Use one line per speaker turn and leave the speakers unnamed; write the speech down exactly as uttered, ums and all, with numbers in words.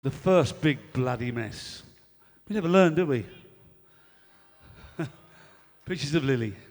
The first big bloody mess. We never learned, did we? Pictures of Lily.